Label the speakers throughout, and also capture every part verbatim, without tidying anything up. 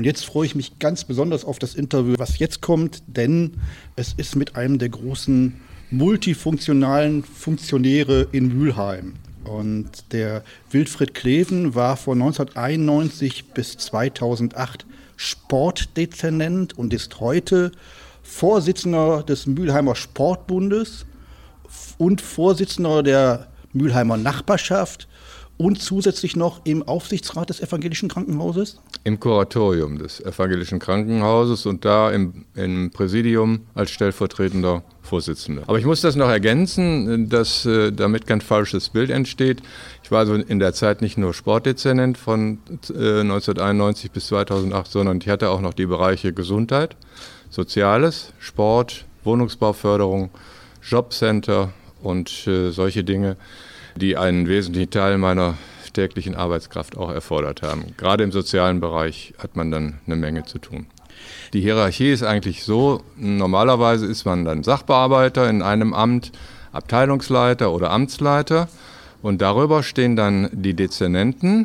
Speaker 1: Und jetzt freue ich mich ganz besonders auf das Interview, was jetzt kommt, denn es ist mit einem der großen multifunktionalen Funktionäre in Mülheim. Und der Wilfried Kleven war von neunzehnhunderteinundneunzig bis zweitausendacht Sportdezernent und ist heute Vorsitzender des Mülheimer Sportbundes und Vorsitzender der Mülheimer Nachbarschaft und zusätzlich noch im Aufsichtsrat des Evangelischen Krankenhauses?
Speaker 2: Im Kuratorium des Evangelischen Krankenhauses und da im, im Präsidium als stellvertretender Vorsitzender. Aber ich muss das noch ergänzen, dass äh, damit kein falsches Bild entsteht. Ich war also in der Zeit nicht nur Sportdezernent von äh, neunzehnhunderteinundneunzig bis zweitausendacht, sondern ich hatte auch noch die Bereiche Gesundheit, Soziales, Sport, Wohnungsbauförderung, Jobcenter und äh, solche Dinge, die einen wesentlichen Teil meiner täglichen Arbeitskraft auch erfordert haben. Gerade im sozialen Bereich hat man dann eine Menge zu tun. Die Hierarchie ist eigentlich so, normalerweise ist man dann Sachbearbeiter in einem Amt, Abteilungsleiter oder Amtsleiter und darüber stehen dann die Dezernenten,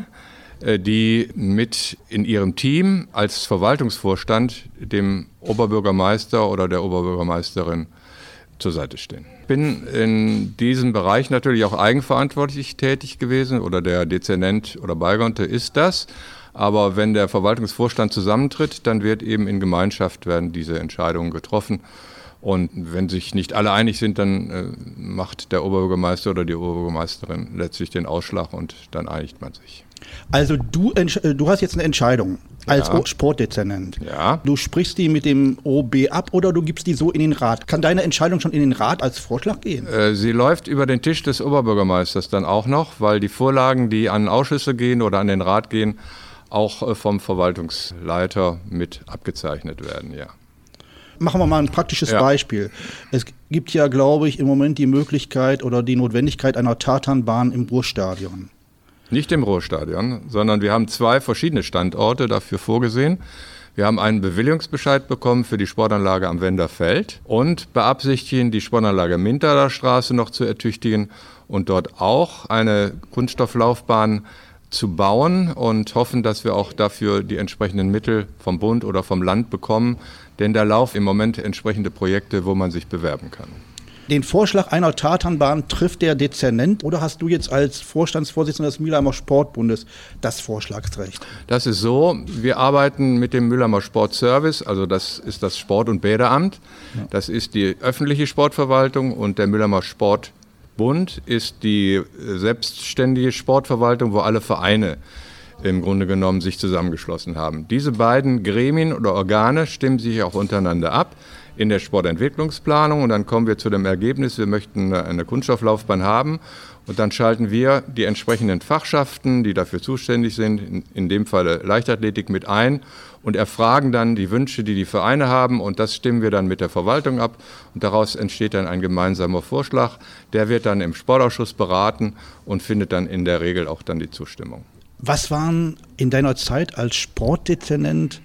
Speaker 2: die mit in ihrem Team als Verwaltungsvorstand dem Oberbürgermeister oder der Oberbürgermeisterin zur Seite stehen. Ich bin in diesem Bereich natürlich auch eigenverantwortlich tätig gewesen oder der Dezernent oder Beigeordnete ist das. Aber wenn der Verwaltungsvorstand zusammentritt, dann wird eben in Gemeinschaft werden diese Entscheidungen getroffen. Und wenn sich nicht alle einig sind, dann äh, macht der Oberbürgermeister oder die Oberbürgermeisterin letztlich den Ausschlag und dann einigt man sich.
Speaker 1: Also du, du hast jetzt eine Entscheidung als
Speaker 2: Ja.
Speaker 1: Sportdezernent.
Speaker 2: Ja.
Speaker 1: Du sprichst die mit dem O B ab oder du gibst die so in den Rat. Kann deine Entscheidung schon in den Rat als Vorschlag gehen?
Speaker 2: Äh, sie läuft über den Tisch des Oberbürgermeisters dann auch noch, weil die Vorlagen, die an Ausschüsse gehen oder an den Rat gehen, auch äh, vom Verwaltungsleiter mit abgezeichnet werden, ja.
Speaker 1: Machen wir mal ein praktisches
Speaker 2: Ja.
Speaker 1: Beispiel. Es gibt ja, glaube ich, im Moment die Möglichkeit oder die Notwendigkeit einer Tatanbahn im Ruhrstadion.
Speaker 2: Nicht im Ruhrstadion, sondern wir haben zwei verschiedene Standorte dafür vorgesehen. Wir haben einen Bewilligungsbescheid bekommen für die Sportanlage am Wenderfeld und beabsichtigen, die Sportanlage Mintaler Straße noch zu ertüchtigen und dort auch eine Kunststofflaufbahn zu bauen und hoffen, dass wir auch dafür die entsprechenden Mittel vom Bund oder vom Land bekommen, denn da laufen im Moment entsprechende Projekte, wo man sich bewerben kann.
Speaker 1: Den Vorschlag einer Tatanbahn trifft der Dezernent oder hast du jetzt als Vorstandsvorsitzender des Mülheimer Sportbundes das Vorschlagsrecht?
Speaker 2: Das ist so, wir arbeiten mit dem Mülheimer Sportservice, also das ist das Sport- und Bäderamt, ja. Das ist die öffentliche Sportverwaltung und der Mülheimer Sportbund ist die selbstständige Sportverwaltung, wo alle Vereine im Grunde genommen sich zusammengeschlossen haben. Diese beiden Gremien oder Organe stimmen sich auch untereinander ab in der Sportentwicklungsplanung und dann kommen wir zu dem Ergebnis, wir möchten eine Kunststofflaufbahn haben und dann schalten wir die entsprechenden Fachschaften, die dafür zuständig sind, in, in dem Fall Leichtathletik mit ein und erfragen dann die Wünsche, die die Vereine haben und das stimmen wir dann mit der Verwaltung ab und daraus entsteht dann ein gemeinsamer Vorschlag, der wird dann im Sportausschuss beraten und findet dann in der Regel auch dann die Zustimmung.
Speaker 1: Was waren in deiner Zeit als Sportdezernent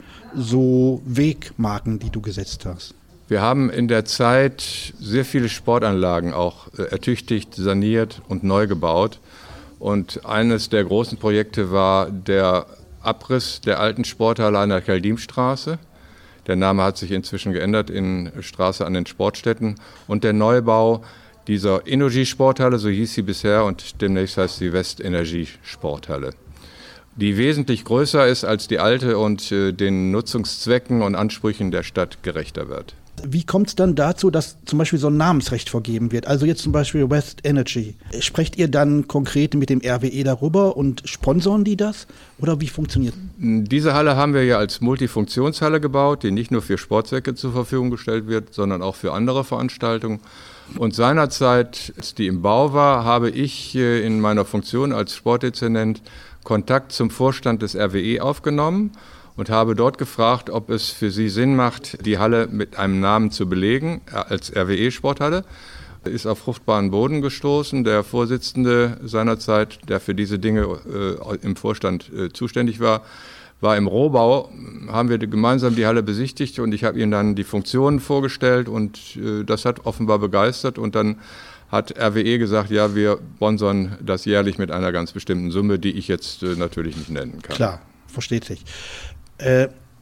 Speaker 1: so Wegmarken, die du gesetzt hast?
Speaker 2: Wir haben in der Zeit sehr viele Sportanlagen auch ertüchtigt, saniert und neu gebaut. Und eines der großen Projekte war der Abriss der alten Sporthalle an der Kaldimstraße. Der Name hat sich inzwischen geändert in Straße an den Sportstätten. Und der Neubau dieser Innogy-Sporthalle, so hieß sie bisher, und demnächst heißt sie Westenergie-Sporthalle, die wesentlich größer ist als die alte und äh, den Nutzungszwecken und Ansprüchen der Stadt gerechter wird.
Speaker 1: Wie kommt es dann dazu, dass zum Beispiel so ein Namensrecht vergeben wird? Also jetzt zum Beispiel West Energy. Sprecht ihr dann konkret mit dem R W E darüber und sponsoren die das? Oder wie funktioniert das?
Speaker 2: Diese Halle haben wir ja als Multifunktionshalle gebaut, die nicht nur für Sportzwecke zur Verfügung gestellt wird, sondern auch für andere Veranstaltungen. Und seinerzeit, als die im Bau war, habe ich in meiner Funktion als Sportdezernent Kontakt zum Vorstand des R W E aufgenommen und habe dort gefragt, ob es für sie Sinn macht, die Halle mit einem Namen zu belegen, als R W E-Sporthalle. Ist auf fruchtbaren Boden gestoßen. Der Vorsitzende seinerzeit, der für diese Dinge äh, im Vorstand äh, zuständig war, war im Rohbau, haben wir gemeinsam die Halle besichtigt und ich habe ihm dann die Funktionen vorgestellt und äh, das hat offenbar begeistert und dann hat R W E gesagt, ja, wir sponsern das jährlich mit einer ganz bestimmten Summe, die ich jetzt äh, natürlich nicht nennen kann.
Speaker 1: Klar, versteht sich. Äh,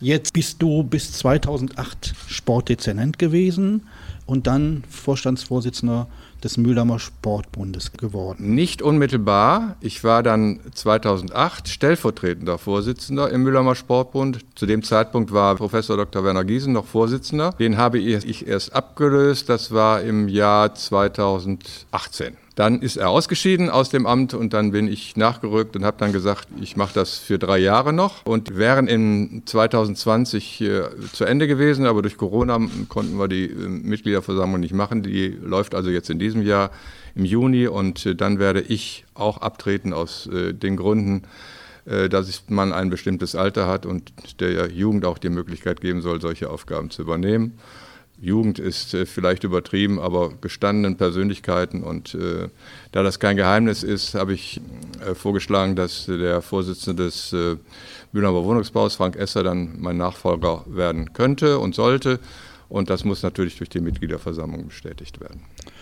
Speaker 1: Jetzt bist du bis zweitausendacht Sportdezernent gewesen und dann Vorstandsvorsitzender des Mülheimer Sportbundes geworden.
Speaker 2: Nicht unmittelbar. Ich war dann zweitausendacht stellvertretender Vorsitzender im Mülheimer Sportbund. Zu dem Zeitpunkt war Professor Doktor Werner Giesen noch Vorsitzender. Den habe ich erst abgelöst. Das war im Jahr zweitausendachtzehn. Dann ist er ausgeschieden aus dem Amt und dann bin ich nachgerückt und habe dann gesagt, ich mache das für drei Jahre noch und wären in zweitausendzwanzig äh, zu Ende gewesen, aber durch Corona konnten wir die äh, Mitgliederversammlung nicht machen. Die läuft also jetzt in diesem Jahr im Juni und äh, dann werde ich auch abtreten aus äh, den Gründen, äh, dass man ein bestimmtes Alter hat und der Jugend auch die Möglichkeit geben soll, solche Aufgaben zu übernehmen. Jugend ist äh, vielleicht übertrieben, aber gestandenen Persönlichkeiten und äh, da das kein Geheimnis ist, habe ich äh, vorgeschlagen, dass äh, der Vorsitzende des äh, Mülheimer Wohnungsbaus, Frank Esser, dann mein Nachfolger werden könnte und sollte und das muss natürlich durch die Mitgliederversammlung bestätigt werden.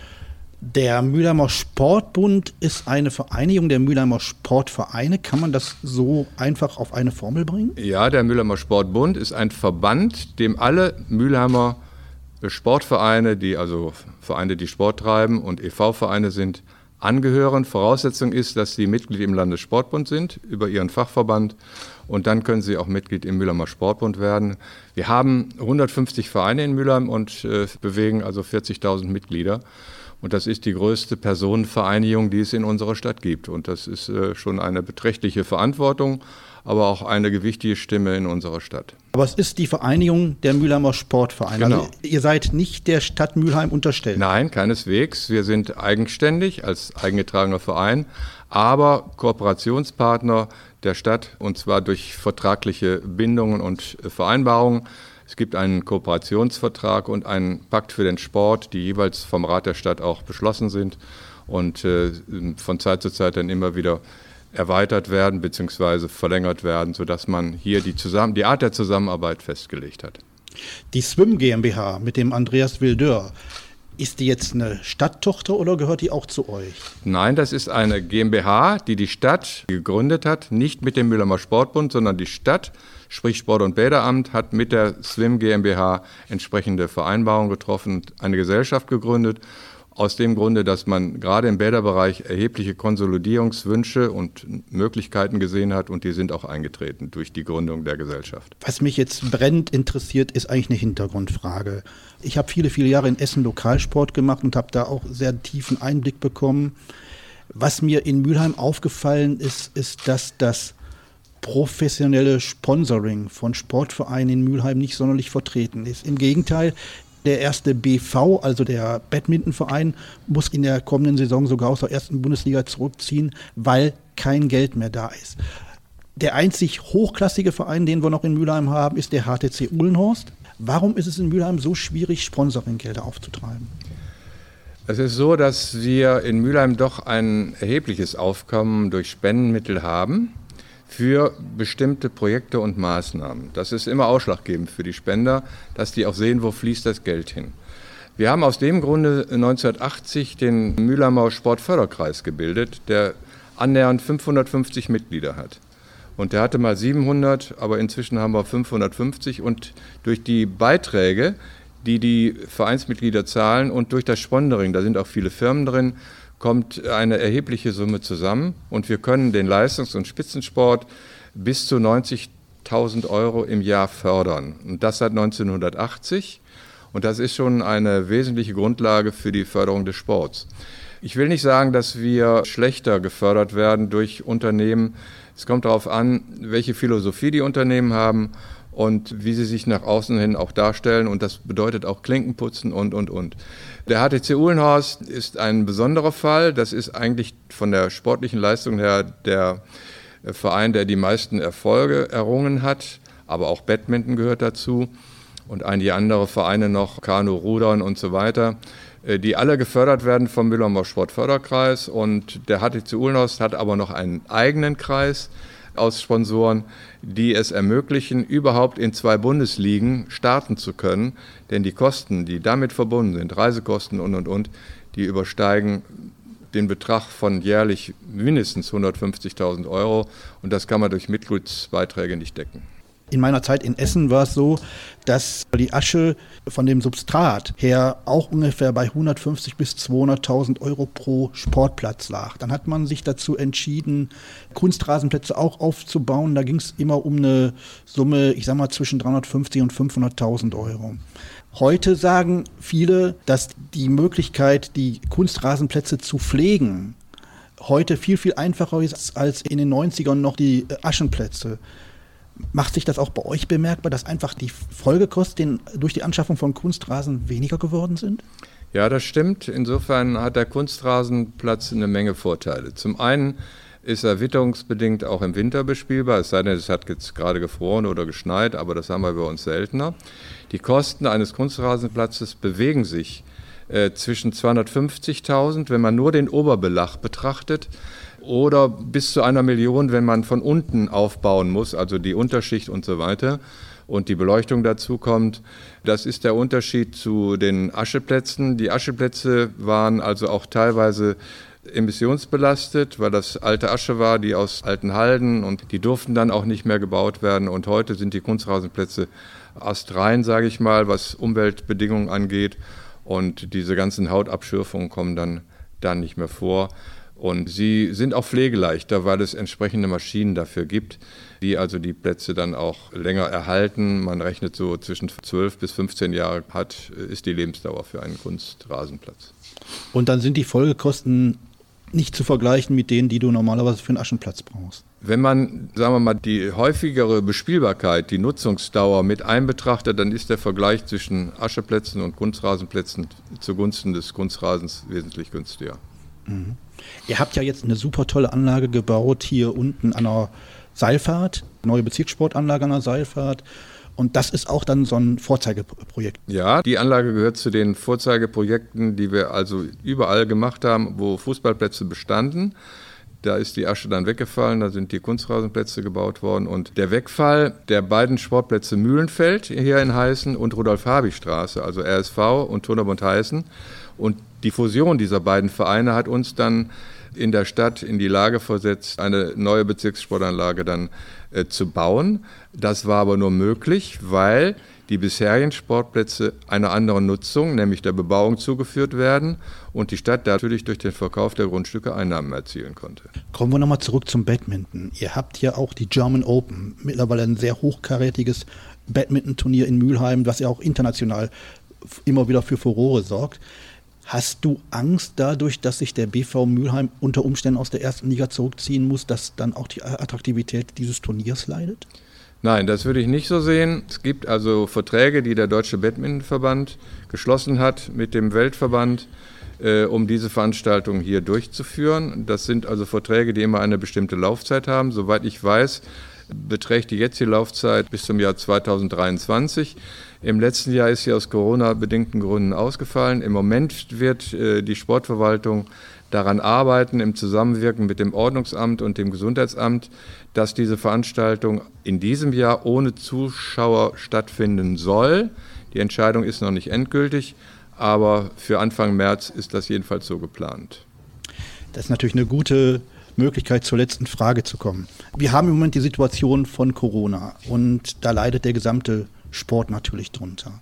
Speaker 1: Der Mülheimer Sportbund ist eine Vereinigung der Mülheimer Sportvereine. Kann man das so einfach auf eine Formel bringen?
Speaker 2: Ja, der Mülheimer Sportbund ist ein Verband, dem alle Mülheimer Sportvereine, die also Vereine, die Sport treiben und E V-Vereine sind, angehören. Voraussetzung ist, dass sie Mitglied im Landessportbund sind, über ihren Fachverband und dann können sie auch Mitglied im Mülheimer Sportbund werden. Wir haben hundertfünfzig Vereine in Mülheim und äh, bewegen also vierzigtausend Mitglieder. Und das ist die größte Personenvereinigung, die es in unserer Stadt gibt. Und das ist äh, schon eine beträchtliche Verantwortung, aber auch eine gewichtige Stimme in unserer Stadt.
Speaker 1: Aber es ist die Vereinigung der Mülheimer Sportvereine.
Speaker 2: Genau.
Speaker 1: Also ihr seid nicht der Stadt Mülheim unterstellt.
Speaker 2: Nein, keineswegs. Wir sind eigenständig als eingetragener Verein, aber Kooperationspartner der Stadt und zwar durch vertragliche Bindungen und Vereinbarungen. Es gibt einen Kooperationsvertrag und einen Pakt für den Sport, die jeweils vom Rat der Stadt auch beschlossen sind und äh, von Zeit zu Zeit dann immer wieder erweitert werden bzw. verlängert werden, sodass man hier die, Zusammen- die Art der Zusammenarbeit festgelegt hat.
Speaker 1: Die Swim GmbH mit dem Andreas Wildeur, ist die jetzt eine Stadttochter oder gehört die auch zu euch?
Speaker 2: Nein, das ist eine GmbH, die die Stadt gegründet hat, nicht mit dem Mülheimer Sportbund, sondern die Stadt, sprich Sport- und Bäderamt, hat mit der Swim GmbH entsprechende Vereinbarungen getroffen und eine Gesellschaft gegründet. Aus dem Grunde, dass man gerade im Bäderbereich erhebliche Konsolidierungswünsche und Möglichkeiten gesehen hat und die sind auch eingetreten durch die Gründung der Gesellschaft.
Speaker 1: Was mich jetzt brennend interessiert, ist eigentlich eine Hintergrundfrage. Ich habe viele, viele Jahre in Essen Lokalsport gemacht und habe da auch sehr tiefen Einblick bekommen. Was mir in Mülheim aufgefallen ist, ist, dass das professionelle Sponsoring von Sportvereinen in Mülheim nicht sonderlich vertreten ist. Im Gegenteil, der erste B V, also der Badmintonverein, muss in der kommenden Saison sogar aus der ersten Bundesliga zurückziehen, weil kein Geld mehr da ist. Der einzig hochklassige Verein, den wir noch in Mülheim haben, ist der H T C Uhlenhorst. Warum ist es in Mülheim so schwierig, Sponsoringgelder aufzutreiben?
Speaker 2: Es ist so, dass wir in Mülheim doch ein erhebliches Aufkommen durch Spendenmittel haben für bestimmte Projekte und Maßnahmen. Das ist immer ausschlaggebend für die Spender, dass die auch sehen, wo fließt das Geld hin. Wir haben aus dem Grunde neunzehnhundertachtzig den Mülheimer Sportförderkreis gebildet, der annähernd fünfhundertfünfzig Mitglieder hat. Und der hatte mal siebenhundert, aber inzwischen haben wir fünfhundertfünfzig und durch die Beiträge, die die Vereinsmitglieder zahlen und durch das Sponsoring, da sind auch viele Firmen drin, kommt eine erhebliche Summe zusammen und wir können den Leistungs- und Spitzensport bis zu neunzigtausend Euro im Jahr fördern. Und das seit neunzehnhundertachtzig und das ist schon eine wesentliche Grundlage für die Förderung des Sports. Ich will nicht sagen, dass wir schlechter gefördert werden durch Unternehmen. Es kommt darauf an, welche Philosophie die Unternehmen haben und wie sie sich nach außen hin auch darstellen. Und das bedeutet auch Klinkenputzen und, und, und. Der H T C Uhlenhorst ist ein besonderer Fall. Das ist eigentlich von der sportlichen Leistung her der Verein, der die meisten Erfolge errungen hat. Aber auch Badminton gehört dazu und einige andere Vereine noch, Kanu, Rudern und so weiter, die alle gefördert werden vom Mülheimer Sportförderkreis. Und der H T C Uhlenhorst hat aber noch einen eigenen Kreis aus Sponsoren, die es ermöglichen, überhaupt in zwei Bundesligen starten zu können. Denn die Kosten, die damit verbunden sind, Reisekosten und, und, und, die übersteigen den Betrag von jährlich mindestens hundertfünfzigtausend Euro. Und das kann man durch Mitgliedsbeiträge nicht decken.
Speaker 1: In meiner Zeit in Essen war es so, dass die Asche von dem Substrat her auch ungefähr bei hundertfünfzig bis zweihunderttausend Euro pro Sportplatz lag. Dann hat man sich dazu entschieden, Kunstrasenplätze auch aufzubauen. Da ging es immer um eine Summe, ich sag mal, zwischen dreihundertfünfzig und fünfhunderttausend Euro. Heute sagen viele, dass die Möglichkeit, die Kunstrasenplätze zu pflegen, heute viel, viel einfacher ist als in den neunzigern noch die Aschenplätze. Macht sich das auch bei euch bemerkbar, dass einfach die Folgekosten durch die Anschaffung von Kunstrasen weniger geworden sind?
Speaker 2: Ja, das stimmt. Insofern hat der Kunstrasenplatz eine Menge Vorteile. Zum einen ist er witterungsbedingt auch im Winter bespielbar, es sei denn, es hat jetzt gerade gefroren oder geschneit, aber das haben wir bei uns seltener. Die Kosten eines Kunstrasenplatzes bewegen sich äh, zwischen zweihundertfünfzigtausend, wenn man nur den Oberbelag betrachtet, oder bis zu einer Million, wenn man von unten aufbauen muss, also die Unterschicht und so weiter und die Beleuchtung dazu kommt. Das ist der Unterschied zu den Ascheplätzen. Die Ascheplätze waren also auch teilweise emissionsbelastet, weil das alte Asche war, die aus alten Halden, und die durften dann auch nicht mehr gebaut werden. Und heute sind die Kunstrasenplätze astrein, sage ich mal, was Umweltbedingungen angeht. Und diese ganzen Hautabschürfungen kommen dann, dann nicht mehr vor. Und sie sind auch pflegeleichter, weil es entsprechende Maschinen dafür gibt, die also die Plätze dann auch länger erhalten. Man rechnet so zwischen zwölf bis fünfzehn Jahre hat, ist die Lebensdauer für einen Kunstrasenplatz.
Speaker 1: Und dann sind die Folgekosten nicht zu vergleichen mit denen, die du normalerweise für einen Aschenplatz brauchst.
Speaker 2: Wenn man, sagen wir mal, die häufigere Bespielbarkeit, die Nutzungsdauer mit einbetrachtet, dann ist der Vergleich zwischen Ascheplätzen und Kunstrasenplätzen zugunsten des Kunstrasens wesentlich günstiger.
Speaker 1: Mhm. Ihr habt ja jetzt eine super tolle Anlage gebaut hier unten an der Seilfahrt, neue Bezirkssportanlage an der Seilfahrt. Und das ist auch dann so ein Vorzeigeprojekt.
Speaker 2: Ja, die Anlage gehört zu den Vorzeigeprojekten, die wir also überall gemacht haben, wo Fußballplätze bestanden. Da ist die Asche dann weggefallen, da sind die Kunstrasenplätze gebaut worden. Und der Wegfall der beiden Sportplätze Mühlenfeld hier in Heißen und Rudolf-Habich-Straße, also R S V und Turnerbund Heißen. Und die Fusion dieser beiden Vereine hat uns dann in der Stadt in die Lage versetzt, eine neue Bezirkssportanlage dann äh, zu bauen. Das war aber nur möglich, weil die bisherigen Sportplätze einer anderen Nutzung, nämlich der Bebauung, zugeführt werden und die Stadt natürlich durch den Verkauf der Grundstücke Einnahmen erzielen konnte.
Speaker 1: Kommen wir nochmal zurück zum Badminton. Ihr habt ja auch die German Open, mittlerweile ein sehr hochkarätiges Badminton-Turnier in Mülheim, was ja auch international immer wieder für Furore sorgt. Hast du Angst dadurch, dass sich der B V Mülheim unter Umständen aus der ersten Liga zurückziehen muss, dass dann auch die Attraktivität dieses Turniers leidet?
Speaker 2: Nein, das würde ich nicht so sehen. Es gibt also Verträge, die der Deutsche Badmintonverband geschlossen hat mit dem Weltverband, äh, um diese Veranstaltung hier durchzuführen. Das sind also Verträge, die immer eine bestimmte Laufzeit haben. Soweit ich weiß, beträgt die jetzige Laufzeit bis zum Jahr zweitausenddreiundzwanzig. Im letzten Jahr ist sie aus Corona-bedingten Gründen ausgefallen. Im Moment wird äh, die Sportverwaltung daran arbeiten, im Zusammenwirken mit dem Ordnungsamt und dem Gesundheitsamt, dass diese Veranstaltung in diesem Jahr ohne Zuschauer stattfinden soll. Die Entscheidung ist noch nicht endgültig, aber für Anfang März ist das jedenfalls so geplant.
Speaker 1: Das ist natürlich eine gute Möglichkeit, zur letzten Frage zu kommen. Wir haben im Moment die Situation von Corona und da leidet der gesamte Sport natürlich drunter.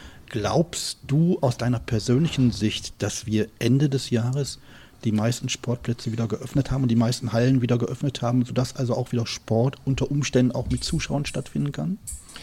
Speaker 1: Glaubst du aus deiner persönlichen Sicht, dass wir Ende des Jahres die meisten Sportplätze wieder geöffnet haben und die meisten Hallen wieder geöffnet haben, sodass also auch wieder Sport unter Umständen auch mit Zuschauern stattfinden kann?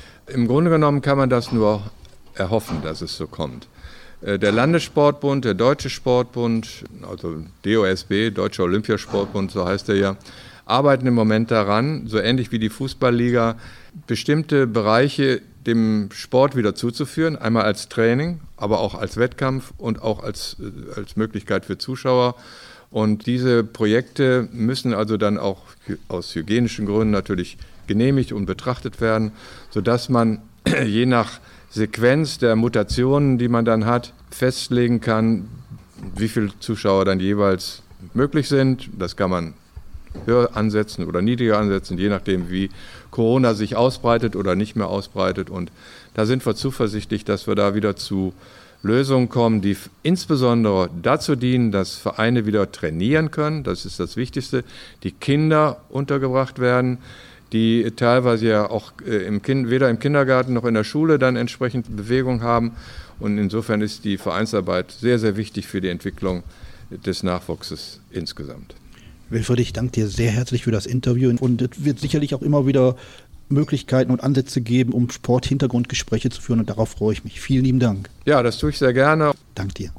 Speaker 2: Im Grunde genommen kann man das nur erhoffen, dass es so kommt. Der Landessportbund, der Deutsche Sportbund, also D O S B, Deutscher Olympiasportbund, so heißt er ja, arbeiten im Moment daran, so ähnlich wie die Fußballliga, bestimmte Bereiche dem Sport wieder zuzuführen, einmal als Training, aber auch als Wettkampf und auch als, als Möglichkeit für Zuschauer. Und diese Projekte müssen also dann auch aus hygienischen Gründen natürlich genehmigt und betrachtet werden, sodass man je nach Sequenz der Mutationen, die man dann hat, festlegen kann, wie viele Zuschauer dann jeweils möglich sind. Das kann man höher ansetzen oder niedriger ansetzen, je nachdem, wie Corona sich ausbreitet oder nicht mehr ausbreitet. Und da sind wir zuversichtlich, dass wir da wieder zu Lösungen kommen, die insbesondere dazu dienen, dass Vereine wieder trainieren können. Das ist das Wichtigste. Die Kinder untergebracht werden, die teilweise ja auch äh, im kind, weder im Kindergarten noch in der Schule dann entsprechend Bewegung haben. Und insofern ist die Vereinsarbeit sehr, sehr wichtig für die Entwicklung des Nachwuchses insgesamt.
Speaker 1: Wilfried, ich danke dir sehr herzlich für das Interview und es wird sicherlich auch immer wieder Möglichkeiten und Ansätze geben, um Sport-Hintergrundgespräche zu führen und darauf freue ich mich. Vielen lieben Dank.
Speaker 2: Ja, das tue ich sehr gerne.
Speaker 1: Danke dir.